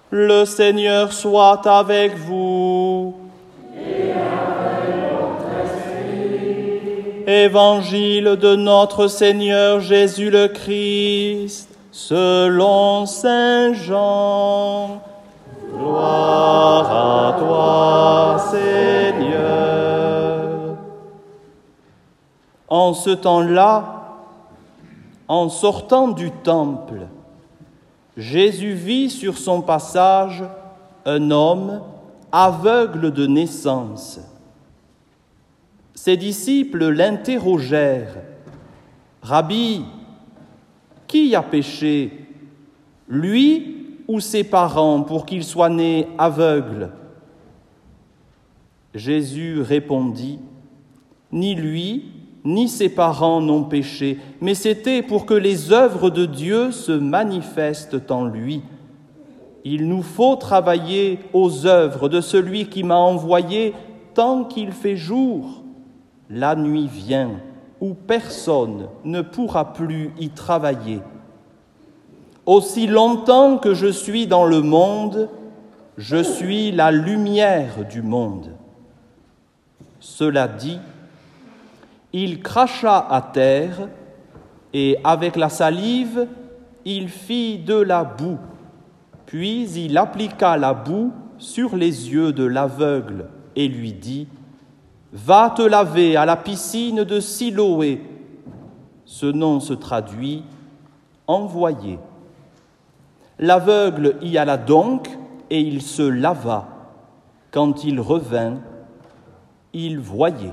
Le Seigneur soit avec vous. Et avec votre esprit. Évangile de notre Seigneur Jésus-le-Christ, selon saint Jean. Gloire à toi, Seigneur. En ce temps-là, en sortant du temple, Jésus vit sur son passage un homme aveugle de naissance. Ses disciples l'interrogèrent. « Rabbi, qui a péché, lui ou ses parents, pour qu'il soit né aveugle ?» Jésus répondit, « Ni lui, ni ses parents n'ont péché, mais c'était pour que les œuvres de Dieu se manifestent en lui. Il nous faut travailler aux œuvres de celui qui m'a envoyé tant qu'il fait jour. La nuit vient où personne ne pourra plus y travailler. Aussi longtemps que je suis dans le monde, je suis la lumière du monde. » Cela dit, il cracha à terre et avec la salive, il fit de la boue. Puis il appliqua la boue sur les yeux de l'aveugle et lui dit « Va te laver à la piscine de Siloé ». Ce nom se traduit « envoyé ». L'aveugle y alla donc et il se lava. Quand il revint, il voyait.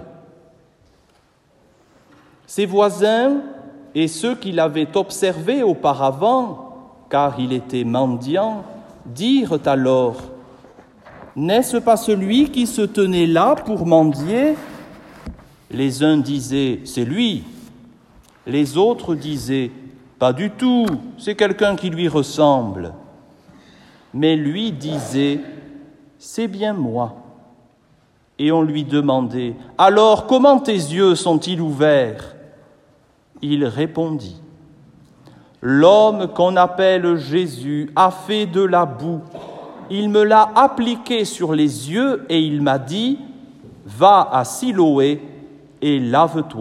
Ses voisins et ceux qui l'avaient observé auparavant, car il était mendiant, dirent alors « N'est-ce pas celui qui se tenait là pour mendier ?» Les uns disaient « C'est lui ». Les autres disaient « Pas du tout, c'est quelqu'un qui lui ressemble. » Mais lui disait « C'est bien moi. » Et on lui demandait « Alors, comment tes yeux sont-ils ouverts ?» Il répondit « L'homme qu'on appelle Jésus a fait de la boue. Il me l'a appliqué sur les yeux et il m'a dit « Va à Siloé et lave-toi. »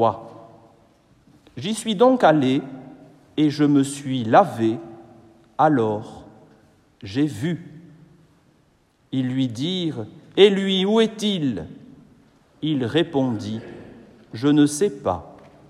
J'y suis donc allé et je me suis lavé. Alors j'ai vu. Ils lui dirent « Et lui, où est-il » Il répondit « Je ne sais pas. »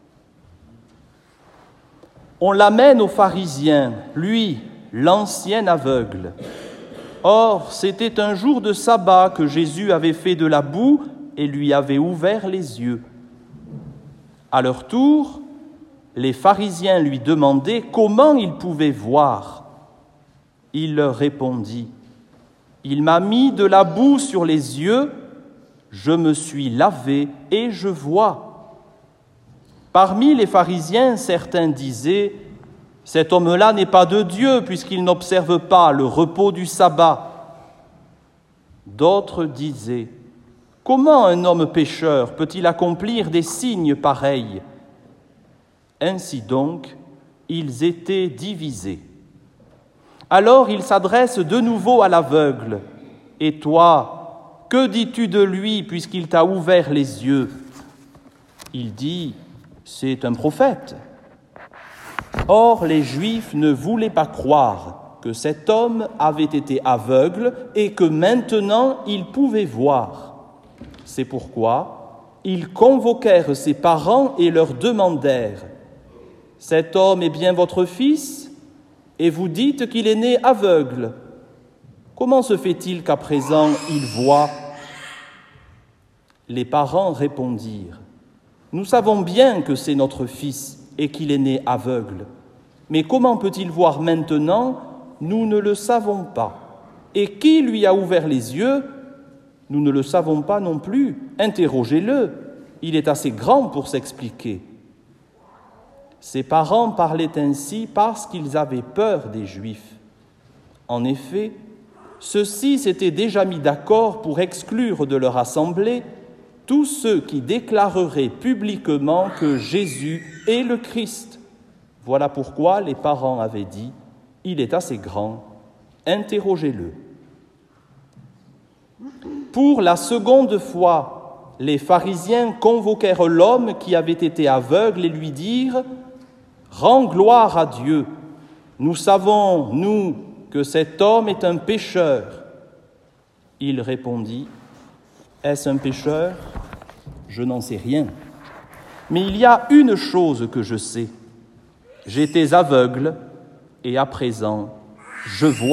On l'amène aux pharisiens, lui, l'ancien aveugle. Or, c'était un jour de sabbat que Jésus avait fait de la boue et lui avait ouvert les yeux. À leur tour, les pharisiens lui demandaient comment il pouvait voir. Il leur répondit « Il m'a mis de la boue sur les yeux, je me suis lavé et je vois. » Parmi les pharisiens, certains disaient « Cet homme-là n'est pas de Dieu puisqu'il n'observe pas le repos du sabbat. » D'autres disaient « Comment un homme pécheur peut-il accomplir des signes pareils ?» Ainsi donc, ils étaient divisés. Alors il s'adresse de nouveau à l'aveugle. « Et toi, que dis-tu de lui puisqu'il t'a ouvert les yeux ?» Il dit « C'est un prophète. » Or, les Juifs ne voulaient pas croire que cet homme avait été aveugle et que maintenant il pouvait voir. C'est pourquoi ils convoquèrent ses parents et leur demandèrent « Cet homme est bien votre fils ? Et vous dites qu'il est né aveugle. Comment se fait-il qu'à présent il voit ?» Les parents répondirent « Nous savons bien que c'est notre fils et qu'il est né aveugle. Mais comment peut-il voir maintenant? Nous ne le savons pas. Et qui lui a ouvert les yeux? Nous ne le savons pas non plus. Interrogez-le. Il est assez grand pour s'expliquer. » Ses parents parlaient ainsi parce qu'ils avaient peur des Juifs. En effet, ceux-ci s'étaient déjà mis d'accord pour exclure de leur assemblée tous ceux qui déclareraient publiquement que Jésus est le Christ. Voilà pourquoi les parents avaient dit « Il est assez grand, interrogez-le. » Pour la seconde fois, les pharisiens convoquèrent l'homme qui avait été aveugle et lui dirent « Rends gloire à Dieu, nous savons, nous, que cet homme est un pécheur. » Il répondit « Est-ce un pécheur ? Je n'en sais rien. Mais il y a une chose que je sais. J'étais aveugle et à présent, je vois. »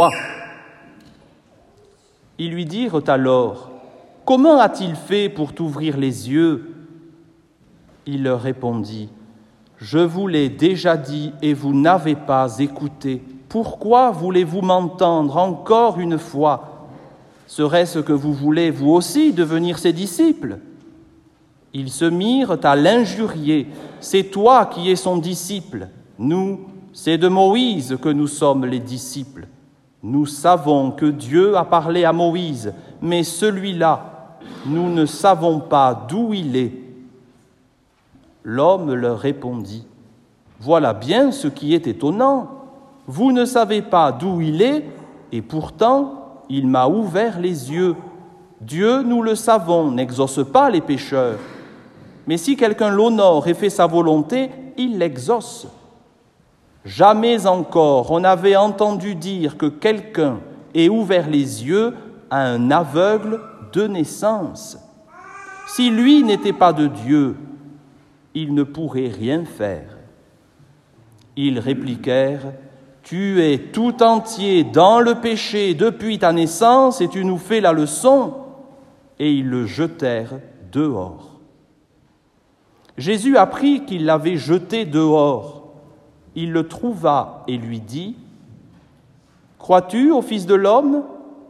Ils lui dirent alors « Comment a-t-il fait pour t'ouvrir les yeux ?» Il leur répondit « Je vous l'ai déjà dit et vous n'avez pas écouté. Pourquoi voulez-vous m'entendre encore une fois ? Serait-ce que vous voulez, vous aussi, devenir ses disciples ?» Ils se mirent à l'injurier. « C'est toi qui es son disciple. Nous, c'est de Moïse que nous sommes les disciples. Nous savons que Dieu a parlé à Moïse, mais celui-là, nous ne savons pas d'où il est. » L'homme leur répondit, « Voilà bien ce qui est étonnant. Vous ne savez pas d'où il est, et pourtant, il m'a ouvert les yeux. Dieu, nous le savons, n'exauce pas les pécheurs. Mais si quelqu'un l'honore et fait sa volonté, il l'exauce. Jamais encore on n'avait entendu dire que quelqu'un ait ouvert les yeux à un aveugle de naissance. Si lui n'était pas de Dieu, il ne pourrait rien faire. » Ils répliquèrent, « Tu es tout entier dans le péché depuis ta naissance et tu nous fais la leçon. » Et ils le jetèrent dehors. Jésus apprit qu'il l'avait jeté dehors. Il le trouva et lui dit, « Crois-tu au Fils de l'homme »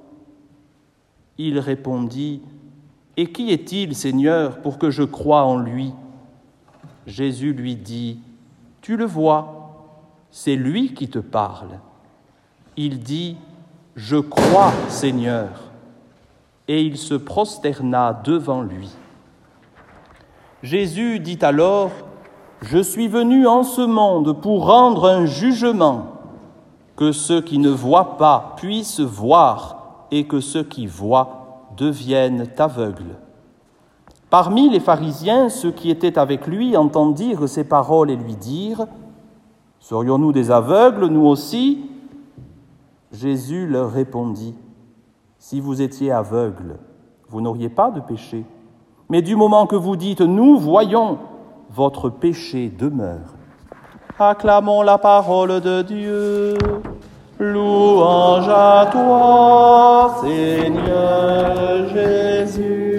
Il répondit, « Et qui est-il, Seigneur, pour que je croie en lui » Jésus lui dit, « Tu le vois, c'est lui qui te parle. » Il dit, « Je crois, Seigneur. » Et il se prosterna devant lui. Jésus dit alors, « Je suis venu en ce monde pour rendre un jugement, que ceux qui ne voient pas puissent voir et que ceux qui voient deviennent aveugles. » Parmi les pharisiens, ceux qui étaient avec lui entendirent ces paroles et lui dirent, « Serions-nous des aveugles, nous aussi ?» Jésus leur répondit, « Si vous étiez aveugles, vous n'auriez pas de péché. Mais du moment que vous dites « Nous voyons », votre péché demeure. » Acclamons la parole de Dieu. Louange à toi, Seigneur Jésus.